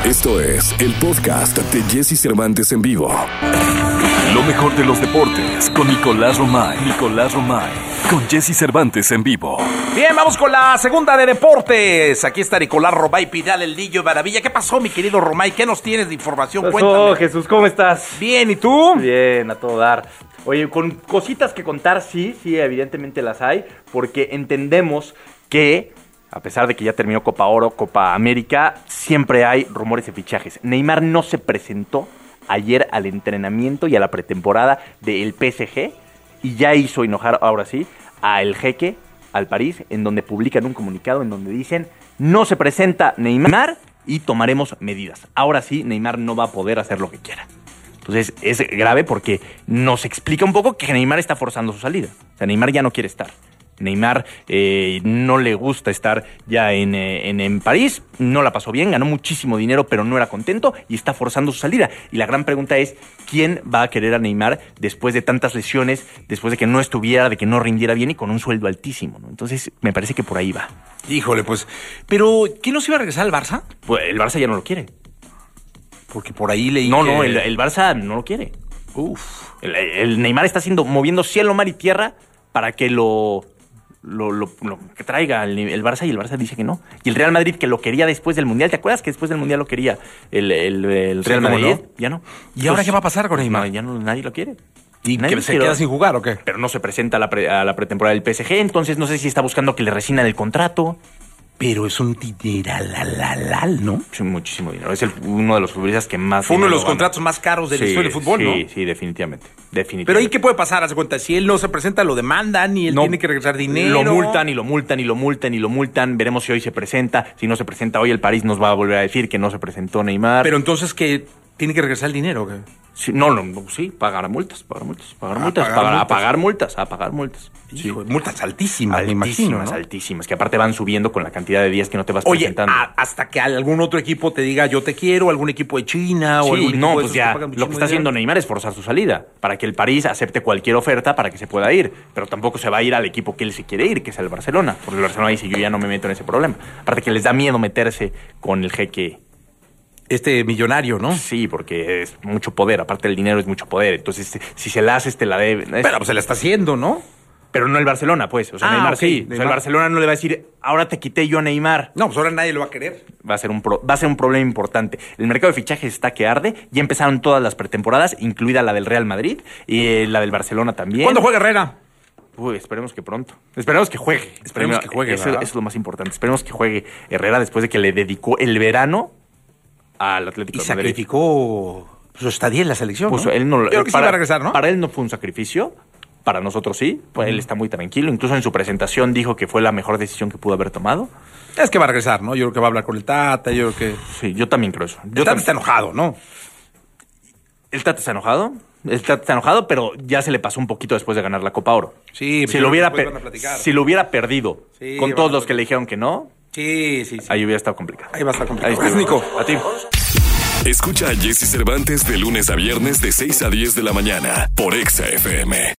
Esto es el podcast de Jesse Cervantes en vivo. Lo mejor de los deportes con Nicolás Romay. Con Jesse Cervantes en vivo. Bien, vamos con la segunda de deportes. Aquí está Nicolás Romay Pidal, el Lillo Maravilla. ¿Qué pasó, mi querido Romay? ¿Qué nos tienes de información? Cuéntame. Jesús, ¿cómo estás? Bien, ¿y tú? Bien, a todo dar. Oye, con cositas que contar, sí, evidentemente las hay, porque entendemos que, a pesar de que ya terminó Copa Oro, Copa América, siempre hay rumores de fichajes. Neymar no se presentó ayer al entrenamiento y a la pretemporada del PSG y ya hizo enojar, ahora sí, al jeque, al París, en donde publican un comunicado en donde dicen: no se presenta Neymar y tomaremos medidas. Ahora sí, Neymar no va a poder hacer lo que quiera. Entonces es grave porque nos explica un poco que Neymar está forzando su salida. O sea, Neymar ya no quiere estar. Neymar no le gusta estar ya en París, no la pasó bien, ganó muchísimo dinero, pero no era contento y está forzando su salida. Y la gran pregunta es, ¿quién va a querer a Neymar después de tantas lesiones, después de que no estuviera, de que no rindiera bien y con un sueldo altísimo, ¿no? Entonces, me parece que por ahí va. Híjole, pues, pero ¿quién nos iba a regresar al Barça? Pues el Barça ya no lo quiere. Porque por ahí leí No, que... el Barça no lo quiere. Uf. El Neymar está moviendo cielo, mar y tierra para que lo que traiga el Barça, y el Barça dice que no. Y el Real Madrid, que lo quería después del Mundial, ¿te acuerdas que después del Mundial lo quería el Real Madrid? No. Ya no. ¿Y ahora qué va a pasar con Neymar? No, ya no, nadie lo quiere. ¿Y que se queda sin jugar o qué? Pero no se presenta a la pretemporada del PSG, entonces no sé si está buscando que le rescindan el contrato. Pero es un dineral, ¿no? Sí, muchísimo dinero. Es uno de los futbolistas que más... Fue uno de los contratos más caros de la historia del fútbol, ¿no? Sí, definitivamente. Pero ¿y qué puede pasar? Haz de cuenta, si él no se presenta, lo demandan y él tiene que regresar dinero. Lo multan. Veremos si hoy se presenta. Si no se presenta hoy, el París nos va a volver a decir que no se presentó Neymar. Pero entonces, ¿qué? ¿Tiene que regresar el dinero o qué? Sí, pagar multas. Hijo, multas altísimas, me imagino, ¿no? Altísimas, que aparte van subiendo con la cantidad de días que no te vas presentando. Oye, hasta que algún otro equipo te diga yo te quiero, algún equipo de China o algún equipo pues ya, lo que está haciendo Neymar es forzar su salida, para que el París acepte cualquier oferta para que se pueda ir, pero tampoco se va a ir al equipo que él se quiere ir, que es el Barcelona, porque el Barcelona dice yo ya no me meto en ese problema. Aparte que les da miedo meterse con el jeque millonario, ¿no? Sí, porque es mucho poder, aparte el dinero es mucho poder, entonces si se la hace, te la debe. Pero pues se la está haciendo, ¿no? Pero no el Barcelona, pues. O sea, Neymar sí. Neymar. O sea, el Barcelona no le va a decir, ahora te quité yo a Neymar. No, pues ahora nadie lo va a querer. Va a ser un problema importante. El mercado de fichajes está que arde. Ya empezaron todas las pretemporadas, incluida la del Real Madrid y la del Barcelona también. ¿Cuándo juega Herrera? Uy, esperemos que pronto. Esperemos que juegue. Eso es lo más importante. Esperemos que juegue Herrera después de que le dedicó el verano al Atlético de Madrid. Y sacrificó su estadía en la selección, pues ¿no? Él no, yo creo que sí va a regresar, ¿no? Para él no fue un sacrificio. Para nosotros sí, pues él está muy tranquilo. Incluso en su presentación dijo que fue la mejor decisión que pudo haber tomado. Es que va a regresar, ¿no? Yo creo que va a hablar con el Tata, yo creo que... Sí, yo también creo eso. El Tata está enojado, ¿no? El Tata está enojado, pero ya se le pasó un poquito después de ganar la Copa Oro. Sí, si lo hubiera perdido con todos los que le dijeron que no, sí. Ahí hubiera estado complicado. Ahí va a estar complicado. Gracias, Nico. A ti. Escucha a Jesse Cervantes de lunes a viernes de 6 a 10 de la mañana por Exa FM.